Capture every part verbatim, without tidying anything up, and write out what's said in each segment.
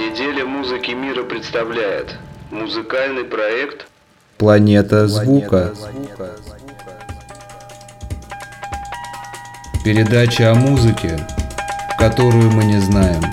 Неделя музыки мира представляет музыкальный проект «Планета звука». Передача о музыке, которую мы не знаем.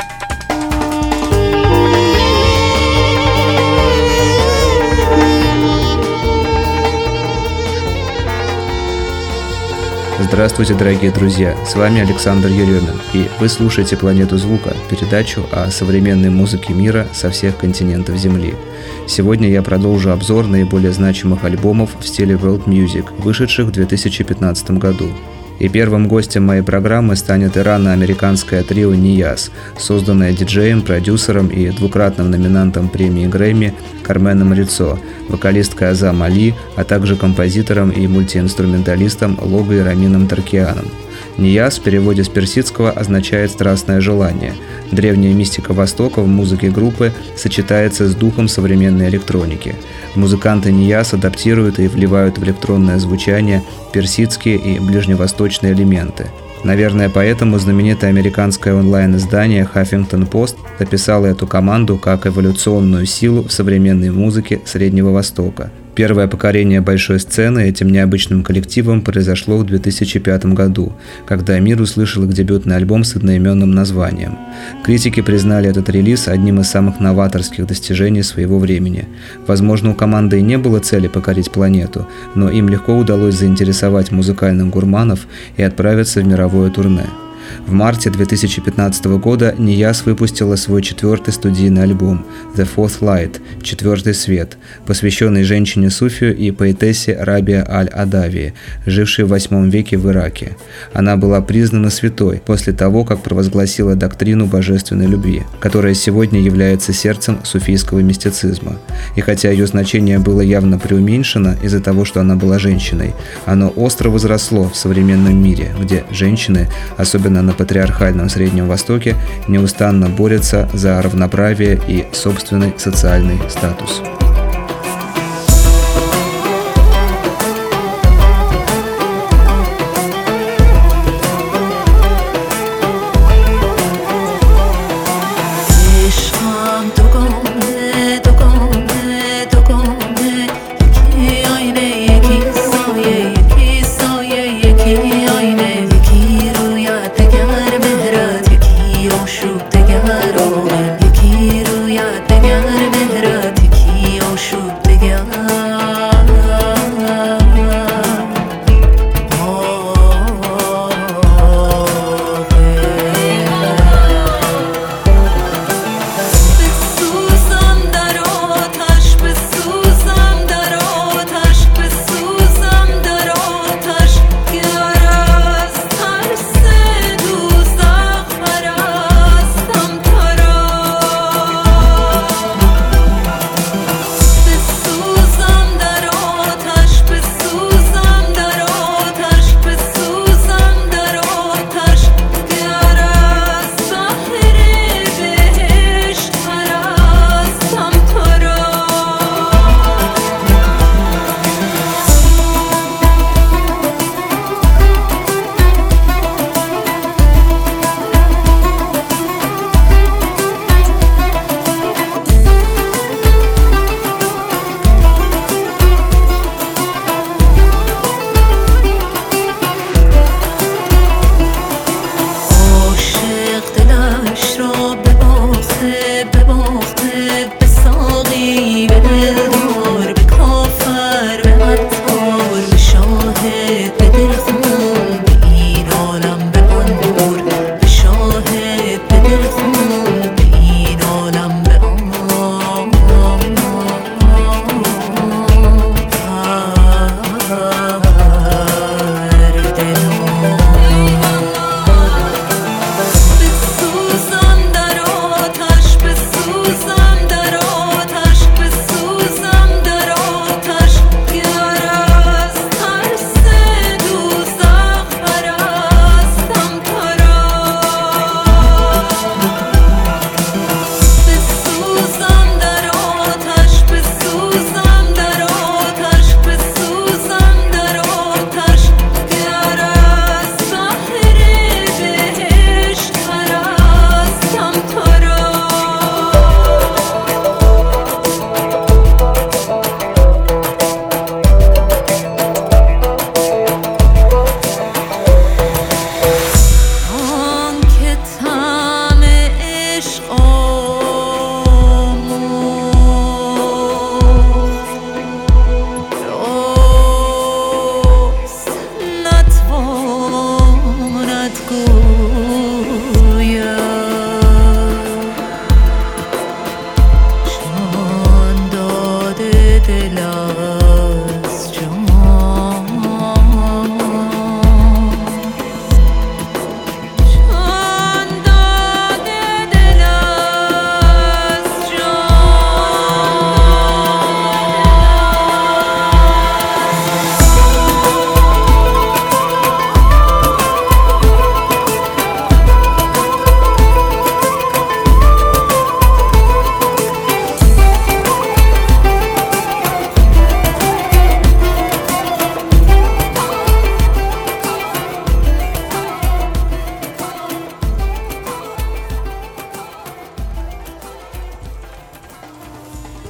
Здравствуйте, дорогие друзья, с вами Александр Еремин, и вы слушаете «Планету звука», передачу о современной музыке мира со всех континентов Земли. Сегодня я продолжу обзор наиболее значимых альбомов в стиле World Music, вышедших в две тысячи пятнадцатом году. И первым гостем моей программы станет ирано-американское трио Нияз, созданное диджеем, продюсером и двукратным номинантом премии Грэмми Карменом Рицо, вокалисткой Азам Али, а также композитором и мультиинструменталистом Логой Рамином Таркианом. Нияз в переводе с персидского означает «страстное желание». Древняя мистика Востока в музыке группы сочетается с духом современной электроники. Музыканты Нияз адаптируют и вливают в электронное звучание персидские и ближневосточные элементы. Наверное, поэтому знаменитое американское онлайн-издание Huffington Post описало эту команду как эволюционную силу в современной музыке Среднего Востока. Первое покорение большой сцены этим необычным коллективом произошло в две тысячи пятом году, когда мир услышал их дебютный альбом с одноименным названием. Критики признали этот релиз одним из самых новаторских достижений своего времени. Возможно, у команды и не было цели покорить планету, но им легко удалось заинтересовать музыкальных гурманов и отправиться в мировое турне. В марте две тысячи пятнадцатого года Нияз выпустила свой четвертый студийный альбом «The Fourth Light» – «Четвертый свет», посвященный женщине-суфию и поэтессе Рабия Аль-Адавии, жившей в восьмом веке в Ираке. Она была признана святой после того, как провозгласила доктрину божественной любви, которая сегодня является сердцем суфийского мистицизма. И хотя ее значение было явно преуменьшено из-за того, что она была женщиной, оно остро возросло в современном мире, где женщины, особенно на патриархальном Среднем Востоке, неустанно борются за равноправие и собственный социальный статус. Yeki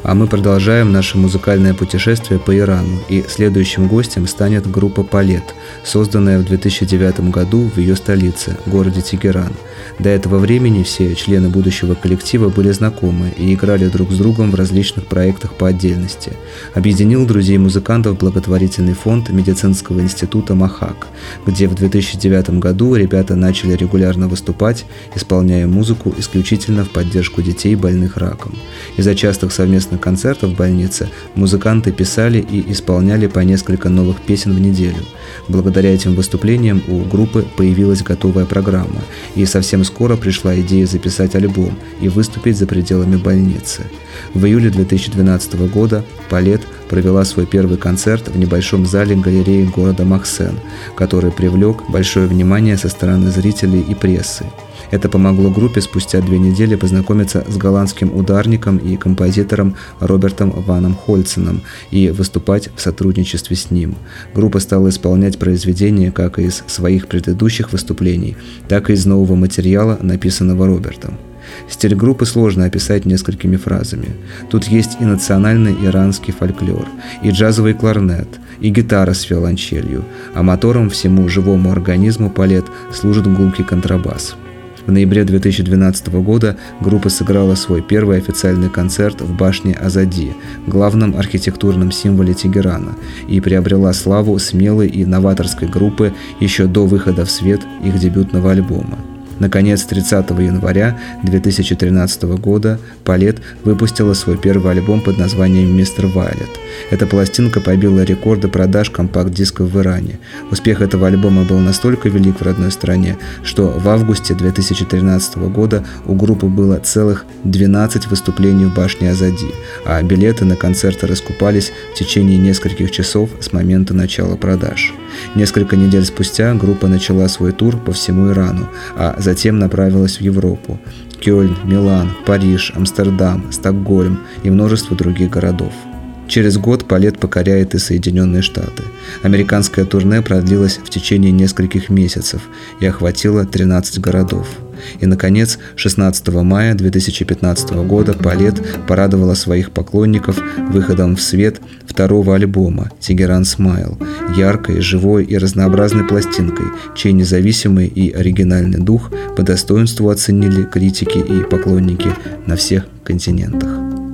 А мы продолжаем наше музыкальное путешествие по Ирану, и следующим гостем станет группа «Палет», созданная в две тысячи девятом году в ее столице, городе Тегеран. До этого времени все члены будущего коллектива были знакомы и играли друг с другом в различных проектах по отдельности. Объединил друзей музыкантов благотворительный фонд медицинского института «Махак», где в две тысячи девятом году ребята начали регулярно выступать, исполняя музыку исключительно в поддержку детей, больных раком. Из-за частых совместных концертов в больнице музыканты писали и исполняли по несколько новых песен в неделю. Благодаря этим выступлениям у группы появилась готовая программа, и совсем скоро пришла идея записать альбом и выступить за пределами больницы. В июле две тысячи двенадцатого года «Палет» провела свой первый концерт в небольшом зале галереи города Махсен, который привлек большое внимание со стороны зрителей и прессы. Это помогло группе спустя две недели познакомиться с голландским ударником и композитором Робертом Ваном Хольценом и выступать в сотрудничестве с ним. Группа стала исполнять произведения как из своих предыдущих выступлений, так и из нового материала, написанного Робертом. Стиль группы сложно описать несколькими фразами. Тут есть и национальный иранский фольклор, и джазовый кларнет, и гитара с виолончелью, а мотором всему живому организму «Палет» служит гулкий контрабас. В ноябре две тысячи двенадцатого года группа сыграла свой первый официальный концерт в башне Азади, главном архитектурном символе Тегерана, и приобрела славу смелой и новаторской группы еще до выхода в свет их дебютного альбома. Наконец, тридцатого января две тысячи тринадцатого года «Палет» выпустила свой первый альбом под названием «Мистер Вайлет». Эта пластинка побила рекорды продаж компакт-дисков в Иране. Успех этого альбома был настолько велик в родной стране, что в августе две тысячи тринадцатого года у группы было целых двенадцать выступлений в башне Азади, а билеты на концерты раскупались в течение нескольких часов с момента начала продаж. Несколько недель спустя группа начала свой тур по всему Ирану, а затем направилась в Европу – Кёльн, Милан, Париж, Амстердам, Стокгольм и множество других городов. Через год «Палет» покоряет и Соединенные Штаты. Американское турне продлилось в течение нескольких месяцев и охватило тринадцать городов. И, наконец, шестнадцатого мая две тысячи пятнадцатого года «Палет» порадовала своих поклонников выходом в свет второго альбома «Тегеран Смайл», яркой, живой и разнообразной пластинкой, чей независимый и оригинальный дух по достоинству оценили критики и поклонники на всех континентах.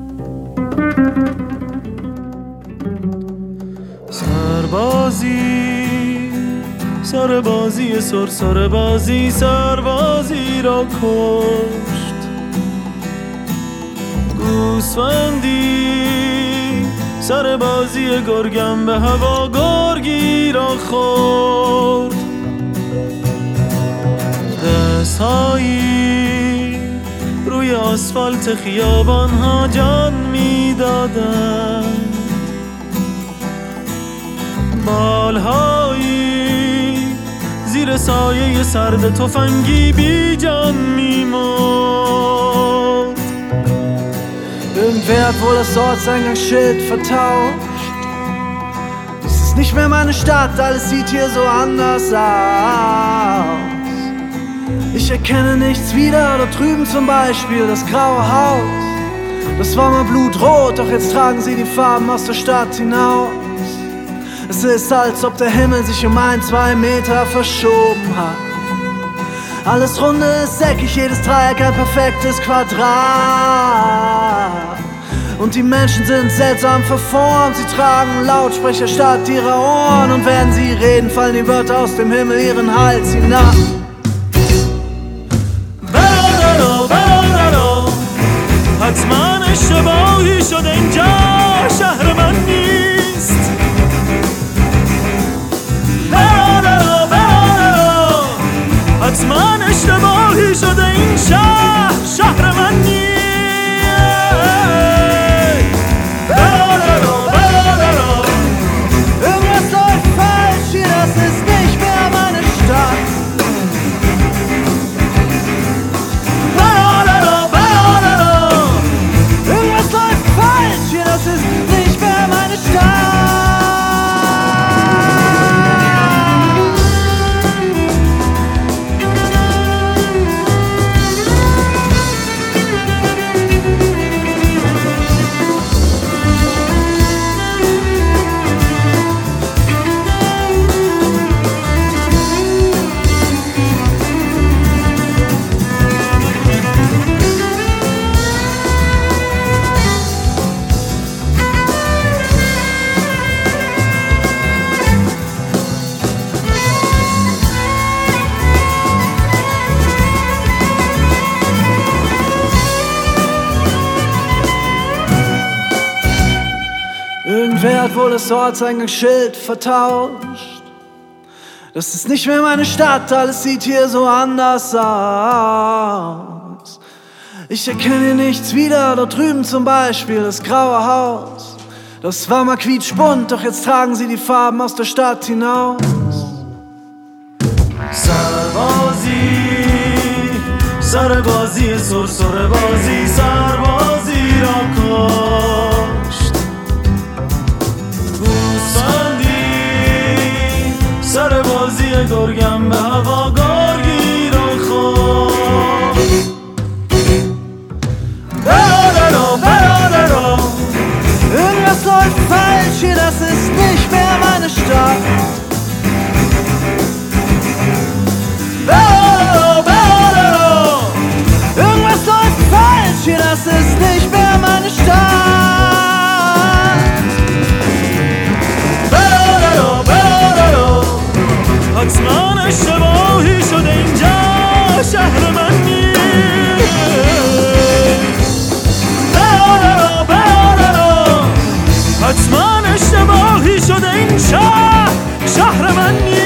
سربازی سر سربازی سربازی را کشت گوسفندی سربازی گرگم به هوا گرگی را خورد دستهایی روی آسفالت خیابان ها جان می دادند بالهایی زیر سایه سرد تفنگی بی جان می‌مرد. Irgendwer hat wohl das Ortseingangsschild vertauscht. Dies ist nicht mehr meine Stadt, alles sieht hier so anders aus. Ich erkenne nichts wieder, dort drüben zum Beispiel das graue Haus. Das war mal blutrot, doch jetzt tragen sie die Farben aus der Stadt hinaus. Es ist, als ob der Himmel sich um ein, zwei Meter verschoben hat. Alles runde ist säckig, jedes Dreieck ein perfektes Quadrat. Und die Menschen sind seltsam verformt, sie tragen Lautsprecher statt ihrer Ohren. Und während sie reden, fallen die Wörter aus dem Himmel ihren Hals hinab. حتما اشتباهی شده اینجا شهر من نیست حتما اشتباهی شده این شهر شهر من نیست Irgendwas läuft falsch hier, das ist nicht mehr meine Stadt. Irgendwas läuft falsch hier, das ist nicht mehr meine hat wohl das Ortseingangsschild vertauscht. Das ist nicht mehr meine Stadt, alles sieht hier so anders aus. Ich erkenne hier nichts wieder, dort drüben zum Beispiel das graue Haus. Das war mal quietschbunt, doch jetzt tragen sie die Farben aus der Stadt hinaus. سربازی سربازی سرسر بازی سربازی را کشت گوسفندی سربازی گرگم به هوا گرگی را خورد Berolero, Berolero, irgendwas läuft falsch hier, das ist nicht mehr meine Stadt. Berolero, Berolero, irgendwas läuft falsch hier, das ist nicht mehr meine Stadt. برادرو برادرو حتما اشتباهی شده اینجا شهر من نیست برادرو برادرو حتما اشتباهی شده این شهر شهر من نیست.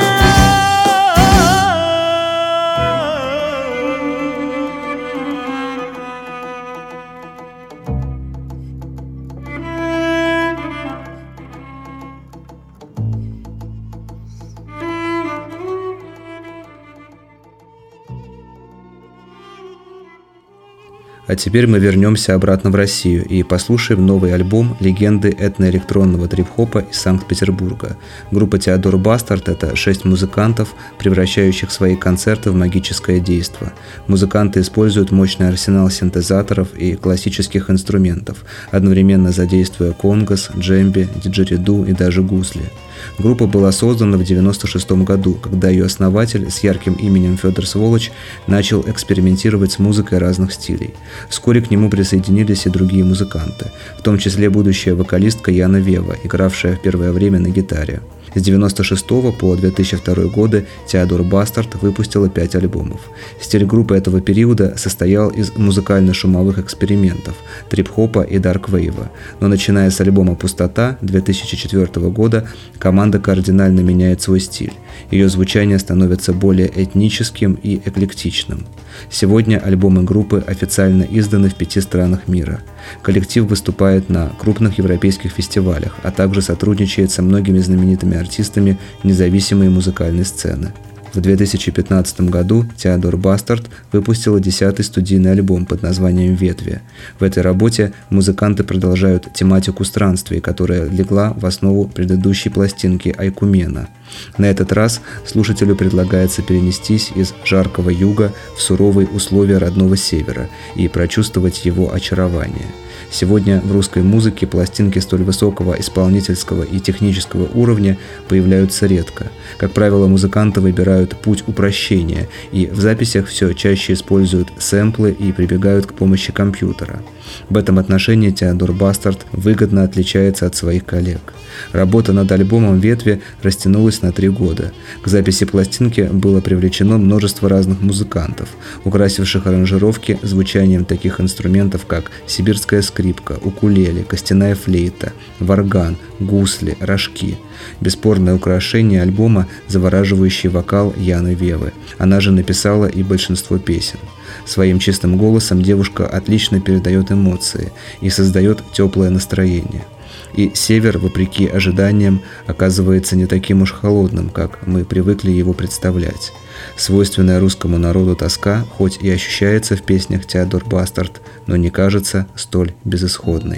А теперь мы вернемся обратно в Россию и послушаем новый альбом легенды этноэлектронного трип-хопа из Санкт-Петербурга. Группа Theodore Bastard – это шесть музыкантов, превращающих свои концерты в магическое действо. Музыканты используют мощный арсенал синтезаторов и классических инструментов, одновременно задействуя конгос, джембе, диджериду и даже гусли. Группа была создана в девяносто шестом году, когда ее основатель с ярким именем Федор Сволочь начал экспериментировать с музыкой разных стилей. Вскоре к нему присоединились и другие музыканты, в том числе будущая вокалистка Яна Вева, игравшая в первое время на гитаре. С девяносто шестого по две тысячи второй годы Theodore Bastard выпустила пять альбомов. Стиль группы этого периода состоял из музыкально-шумовых экспериментов, трип-хопа и дарк-вейва. Но начиная с альбома «Пустота» две тысячи четвёртого года команда кардинально меняет свой стиль. Ее звучание становится более этническим и эклектичным. Сегодня альбомы группы официально изданы в пяти странах мира. Коллектив выступает на крупных европейских фестивалях, а также сотрудничает со многими знаменитыми артистами независимой музыкальной сцены. В две тысячи пятнадцатом году Theodore Bastard выпустила десятый студийный альбом под названием «Ветви». В этой работе музыканты продолжают тематику странствий, которая легла в основу предыдущей пластинки «Айкумена». На этот раз слушателю предлагается перенестись из жаркого юга в суровые условия родного севера и прочувствовать его очарование. Сегодня в русской музыке пластинки столь высокого исполнительского и технического уровня появляются редко. Как правило, музыканты выбирают путь упрощения и в записях все чаще используют сэмплы и прибегают к помощи компьютера. В этом отношении Theodore Bastard выгодно отличается от своих коллег. Работа над альбомом «Ветви» растянулась на три года. К записи пластинки было привлечено множество разных музыкантов, украсивших аранжировки звучанием таких инструментов, как сибирская скрипка, укулеле, костяная флейта, варган, гусли, рожки. Бесспорное украшение альбома – завораживающий вокал Яны Вевы. Она же написала и большинство песен. Своим чистым голосом девушка отлично передает эмоции и создает теплое настроение. И север, вопреки ожиданиям, оказывается не таким уж холодным, как мы привыкли его представлять. Свойственная русскому народу тоска, хоть и ощущается в песнях Theodore Bastard, но не кажется столь безысходной.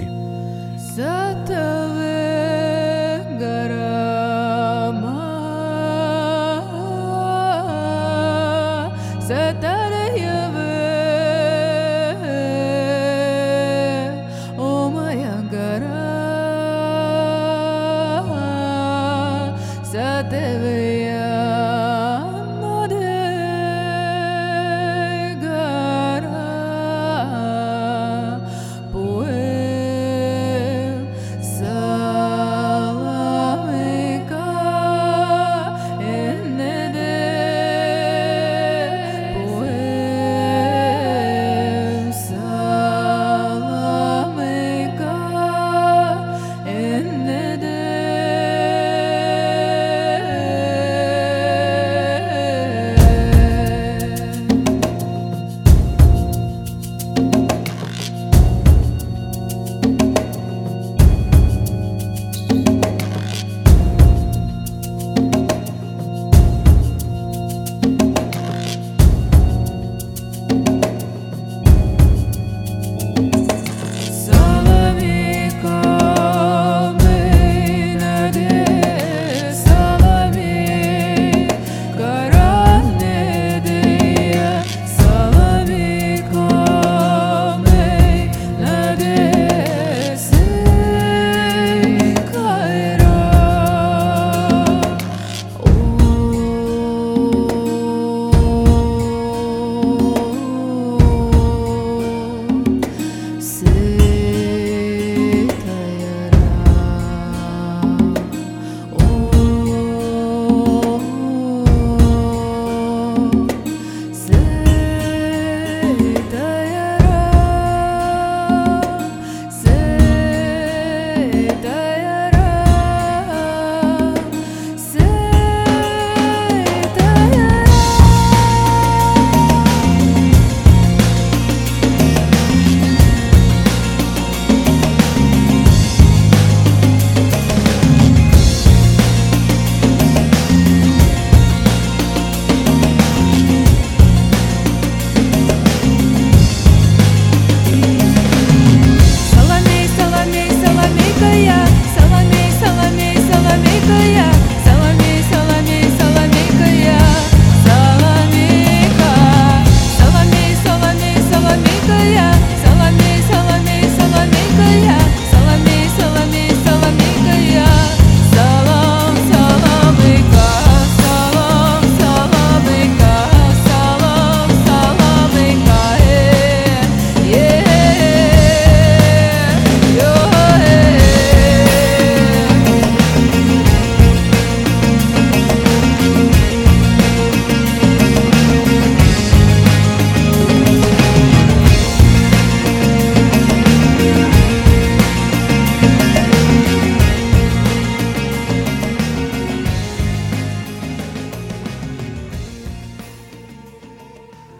Boy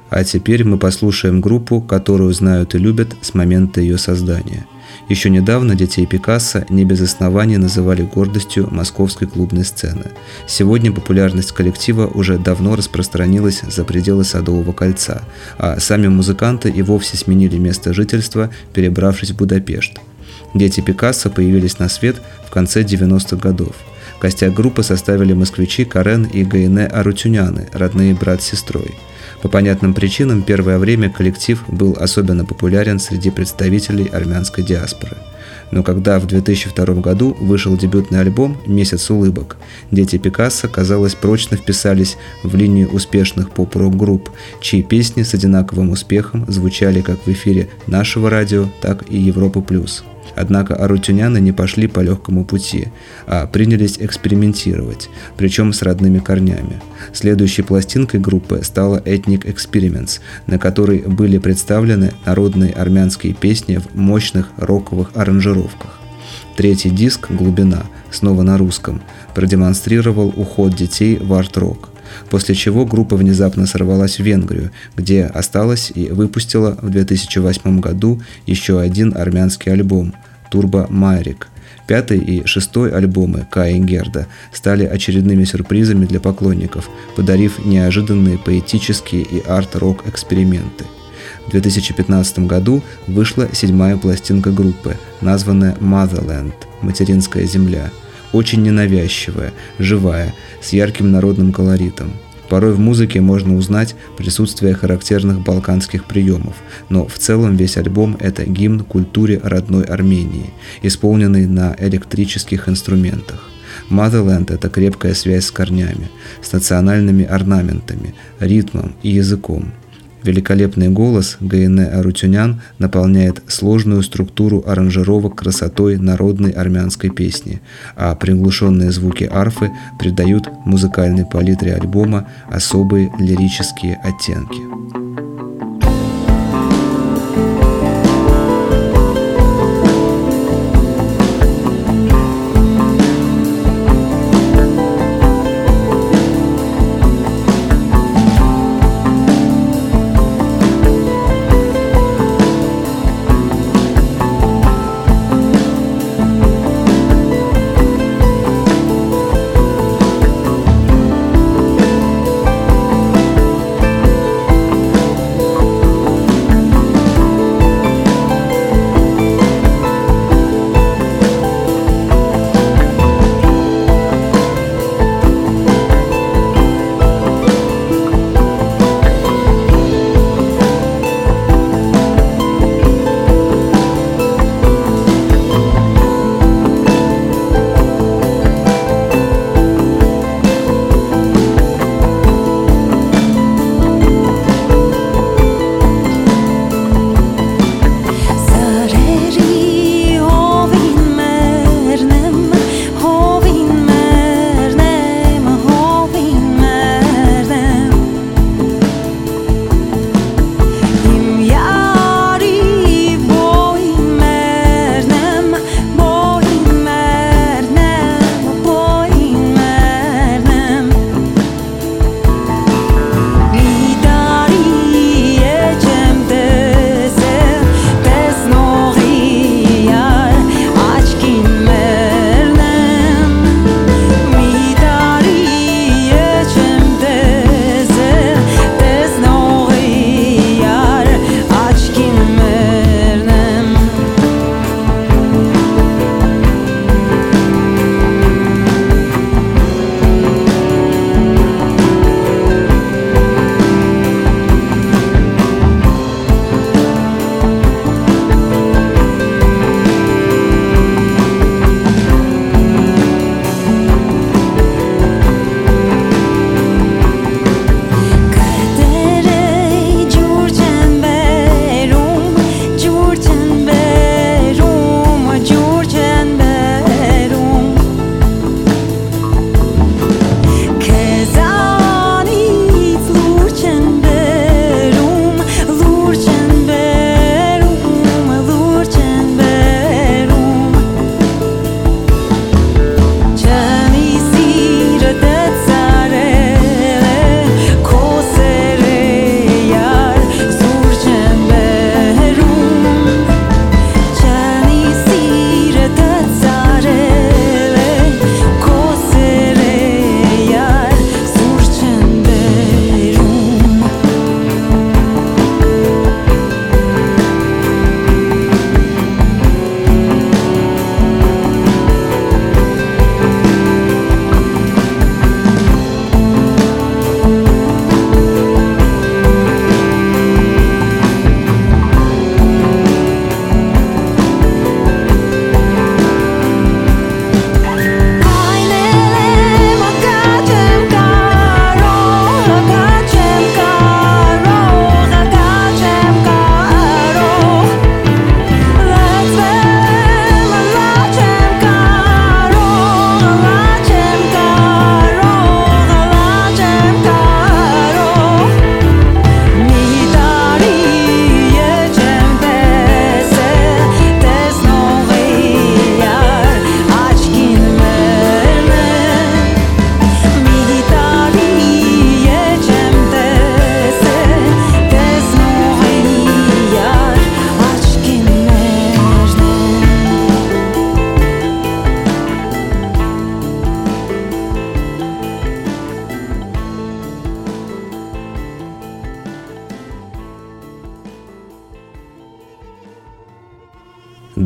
А теперь мы послушаем группу, которую знают и любят с момента ее создания. Еще недавно детей Пикассо не без оснований называли гордостью московской клубной сцены. Сегодня популярность коллектива уже давно распространилась за пределы Садового кольца, а сами музыканты и вовсе сменили место жительства, перебравшись в Будапешт. Дети Пикассо появились на свет в конце девяностых годов. Костяк группы составили москвичи Карен и Гайне Арутюняны, родные брат с сестрой. По понятным причинам первое время коллектив был особенно популярен среди представителей армянской диаспоры. Но когда в две тысячи втором году вышел дебютный альбом «Месяц улыбок», дети Пикассо, казалось, прочно вписались в линию успешных поп-рок-групп, чьи песни с одинаковым успехом звучали как в эфире нашего радио, так и Европы плюс. Однако арутюняны не пошли по легкому пути, а принялись экспериментировать, причем с родными корнями. Следующей пластинкой группы стала Ethnic Experiments, на которой были представлены народные армянские песни в мощных роковых аранжировках. Третий диск «Глубина», снова на русском, продемонстрировал уход детей в арт-рок, после чего группа внезапно сорвалась в Венгрию, где осталась и выпустила в две тысячи восьмом году еще один армянский альбом «Турбо Майрик». Пятый и шестой альбомы Каи Герда стали очередными сюрпризами для поклонников, подарив неожиданные поэтические и арт-рок эксперименты. В две тысячи пятнадцатом году вышла седьмая пластинка группы, названная Motherland – «Материнская земля», очень ненавязчивая, живая, с ярким народным колоритом. Порой в музыке можно узнать присутствие характерных балканских приемов, но в целом весь альбом – это гимн культуре родной Армении, исполненный на электрических инструментах. Motherland – это крепкая связь с корнями, с национальными орнаментами, ритмом и языком. Великолепный голос Гайне Арутюнян наполняет сложную структуру аранжировок красотой народной армянской песни, а приглушенные звуки арфы придают музыкальной палитре альбома особые лирические оттенки.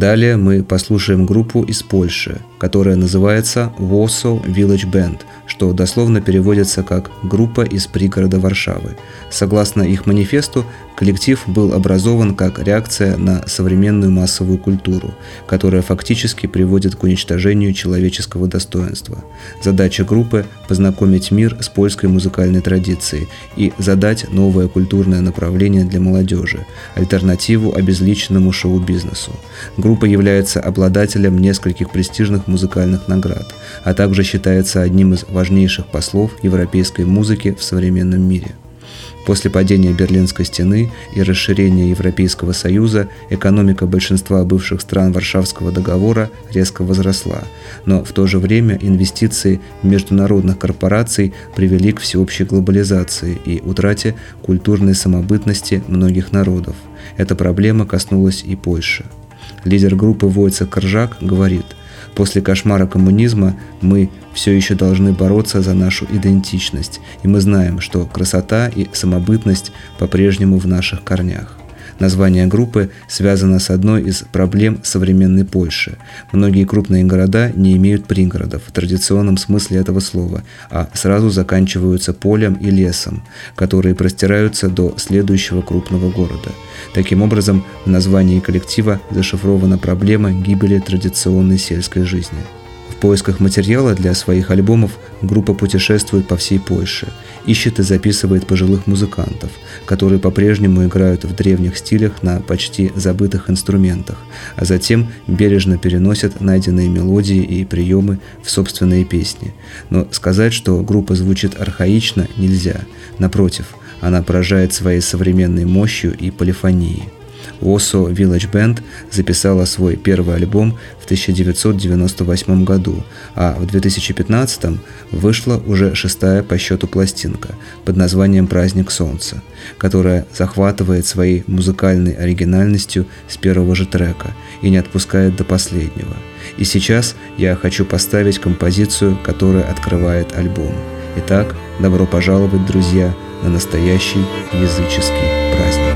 Далее мы послушаем группу из Польши, которая называется Warsaw Village Band, что дословно переводится как «группа из пригорода Варшавы». Согласно их манифесту, коллектив был образован как реакция на современную массовую культуру, которая фактически приводит к уничтожению человеческого достоинства. Задача группы – познакомить мир с польской музыкальной традицией и задать новое культурное направление для молодежи, альтернативу обезличенному шоу-бизнесу. Группа является обладателем нескольких престижных музыкальных наград, а также считается одним из важнейших послов европейской музыки в современном мире. После падения Берлинской стены и расширения Европейского Союза экономика большинства бывших стран Варшавского договора резко возросла, но в то же время инвестиции международных корпораций привели к всеобщей глобализации и утрате культурной самобытности многих народов. Эта проблема коснулась и Польши. Лидер группы Войцех Коржак говорит: «После кошмара коммунизма мы все еще должны бороться за нашу идентичность, и мы знаем, что красота и самобытность по-прежнему в наших корнях». Название группы связано с одной из проблем современной Польши. Многие крупные города не имеют пригородов в традиционном смысле этого слова, а сразу заканчиваются полем и лесом, которые простираются до следующего крупного города. Таким образом, в названии коллектива зашифрована проблема гибели традиционной сельской жизни. В поисках материала для своих альбомов группа путешествует по всей Польше, ищет и записывает пожилых музыкантов, которые по-прежнему играют в древних стилях на почти забытых инструментах, а затем бережно переносят найденные мелодии и приемы в собственные песни. Но сказать, что группа звучит архаично, нельзя. Напротив, она поражает своей современной мощью и полифонией. Warsaw Village Band записала свой первый альбом в тысяча девятьсот девяносто восьмом году, а в две тысячи пятнадцатом вышла уже шестая по счету пластинка под названием «Праздник солнца», которая захватывает своей музыкальной оригинальностью с первого же трека и не отпускает до последнего. И сейчас я хочу поставить композицию, которая открывает альбом. Итак, добро пожаловать, друзья, на настоящий языческий праздник.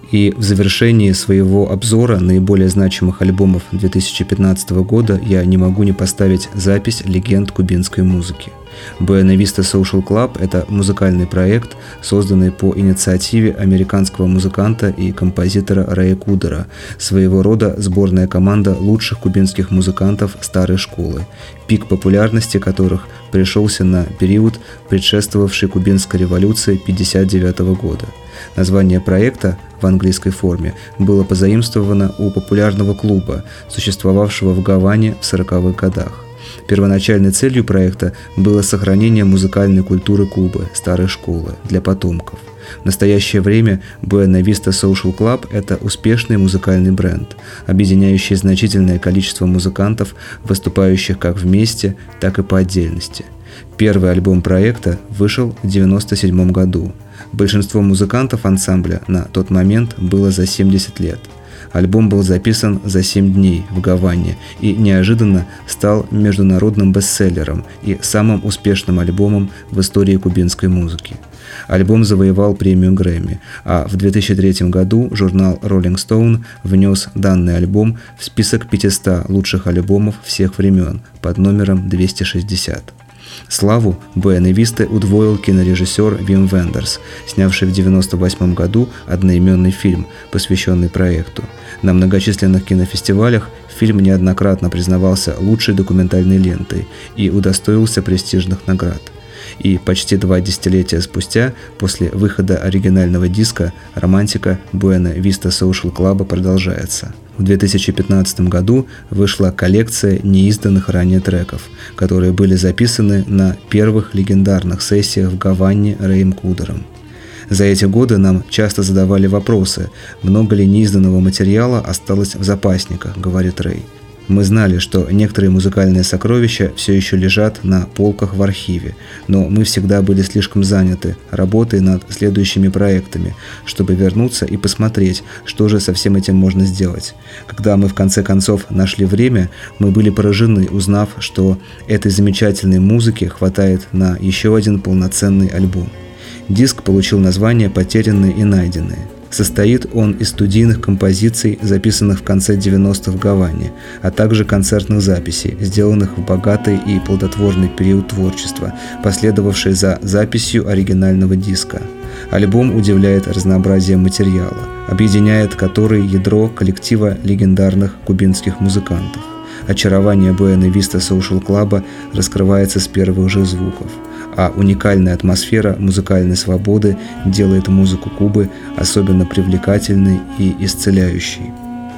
И в завершении своего обзора наиболее значимых альбомов две тысячи пятнадцатого года я не могу не поставить запись легенд кубинской музыки. Buena Vista Social Club – это музыкальный проект, созданный по инициативе американского музыканта и композитора Рэя Кудера, своего рода сборная команда лучших кубинских музыкантов старой школы, пик популярности которых пришелся на период, предшествовавший кубинской революции тысяча девятьсот пятьдесят девятого года. Название проекта в английской форме было позаимствовано у популярного клуба, существовавшего в Гаване в сороковых годах. Первоначальной целью проекта было сохранение музыкальной культуры Кубы, старой школы, для потомков. В настоящее время Buena Vista Social Club – это успешный музыкальный бренд, объединяющий значительное количество музыкантов, выступающих как вместе, так и по отдельности. Первый альбом проекта вышел в девяносто седьмом году. Большинство музыкантов ансамбля на тот момент было за семьдесят лет. Альбом был записан за семь дней в Гаване и неожиданно стал международным бестселлером и самым успешным альбомом в истории кубинской музыки. Альбом завоевал премию Грэмми, а в две тысячи третьем году журнал Rolling Stone внес данный альбом в список пятисот лучших альбомов всех времен под номером двести шестьдесят. Славу Буэна Висты удвоил кинорежиссер Вим Вендерс, снявший в девяносто восьмом году одноименный фильм, посвященный проекту. На многочисленных кинофестивалях фильм неоднократно признавался лучшей документальной лентой и удостоился престижных наград. И почти два десятилетия спустя, после выхода оригинального диска, романтика Buena Vista Social Club продолжается. В две тысячи пятнадцатом году вышла коллекция неизданных ранее треков, которые были записаны на первых легендарных сессиях в Гаване Рэем Кудером. За эти годы нам часто задавали вопросы, много ли неизданного материала осталось в запасниках, говорит Рэй. Мы знали, что некоторые музыкальные сокровища все еще лежат на полках в архиве, но мы всегда были слишком заняты работой над следующими проектами, чтобы вернуться и посмотреть, что же со всем этим можно сделать. Когда мы в конце концов нашли время, мы были поражены, узнав, что этой замечательной музыки хватает на еще один полноценный альбом. Диск получил название «Потерянные и найденные». Состоит он из студийных композиций, записанных в конце девяностых в Гаване, а также концертных записей, сделанных в богатый и плодотворный период творчества, последовавший за записью оригинального диска. Альбом удивляет разнообразием материала, объединяет который ядро коллектива легендарных кубинских музыкантов. Очарование Buena Vista Social Club раскрывается с первых же звуков, а уникальная атмосфера музыкальной свободы делает музыку Кубы особенно привлекательной и исцеляющей.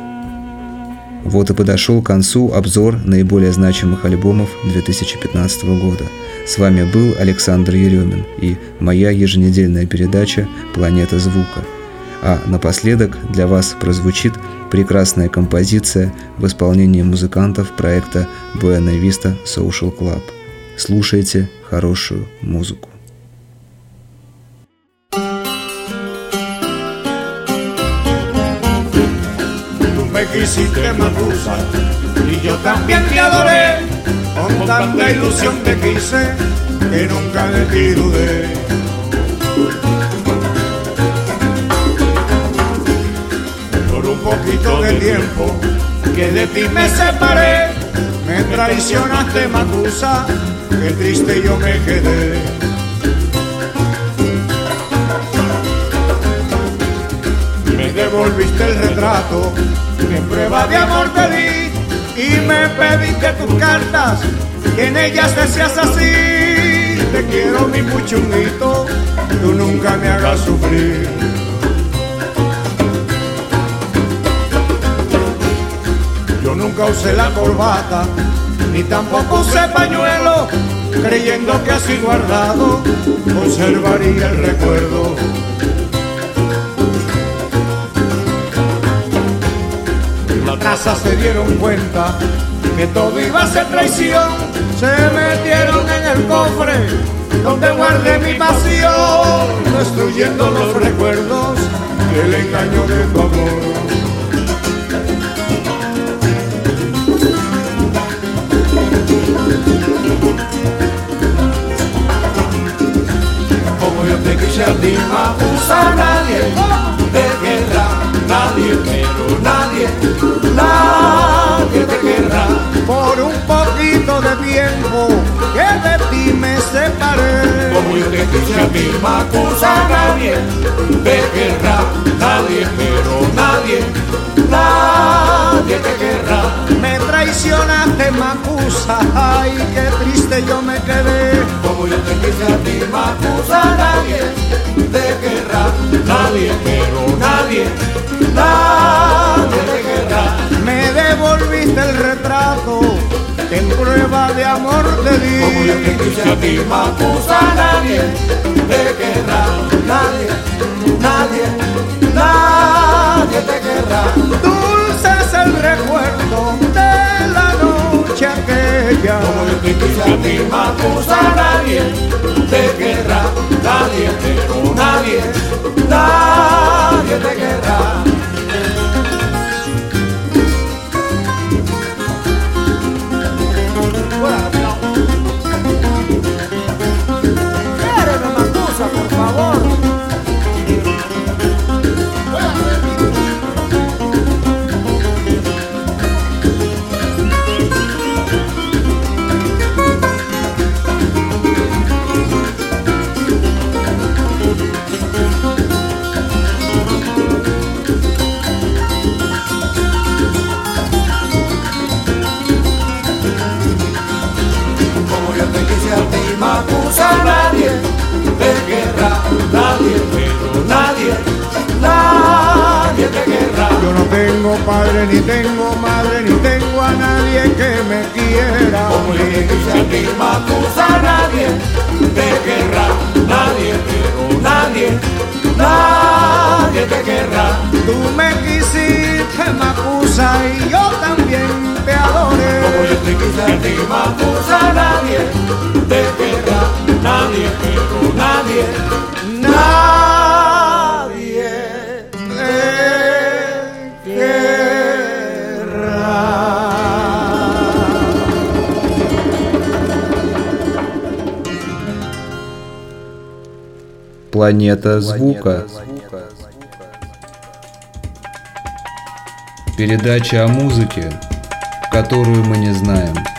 Вот и подошел к концу обзор наиболее значимых альбомов две тысячи пятнадцатого года. С вами был Александр Еремин и моя еженедельная передача «Планета звука». А напоследок для вас прозвучит прекрасная композиция в исполнении музыкантов проекта Buena Vista Social Club. Слушайте хорошую музыку. Me quisiste Macusa y yo también te adoré, con tanta ilusión te quise que nunca de ti dudé. Por un poquito de tiempo que de ti me separé, me traicionaste Macusa, qué triste yo me quedé. Me devolviste el retrato que en prueba de amor te di y me pediste tus cartas que en ellas decías así: te quiero mi puchunguito, tú nunca me hagas sufrir. Yo nunca usé la corbata ni tampoco usé pañuelo, creyendo que así guardado conservaría el recuerdo. Las trazas se dieron cuenta que todo iba a ser traición, se metieron en el cofre donde guardé mi pasión, destruyendo los recuerdos del engaño de tu amor. Como yo te quise a ti, Macusa, nadie de guerra nadie, pero nadie, nadie te querrá. Por un poquito de tiempo que de ti me separé, como yo te quise a mi Macusa, nadie te querrá, nadie, pero nadie, nadie te querrá. Me traicionaste, Macusa, ay, qué triste yo me quedé. Como yo te quise a ti, Macusa, nadie te querrá, nadie, pero nadie, nadie te querrá. Me devolviste el retrato que en prueba de amor te di. Como yo te quise a ti, Macusa, nadie te querrá, nadie, nadie, nadie te querrá. Dulce es el recuerdo de la noche aquella. Como yo te quise a ti, Macusa, nadie te querrá, nadie, pero nadie, nadie te querrá. Quédeme, Macusa, por favor. Macusa, nadie te querrá, nadie, pero nadie, nadie te querrá. Yo no tengo padre, ni tengo madre, ni tengo a nadie que me quiera. Como yo te quise a ti, Macusa, nadie te querrá, nadie, pero nadie, nadie te querrá. Tú me quisiste, Macusa, y yo también te adoré. Como yo te quise a ti, Macusa, nadie te querrá, nadie, pero nadie, nadie te querrá. Планета звука. Передача о музыке, которую мы не знаем.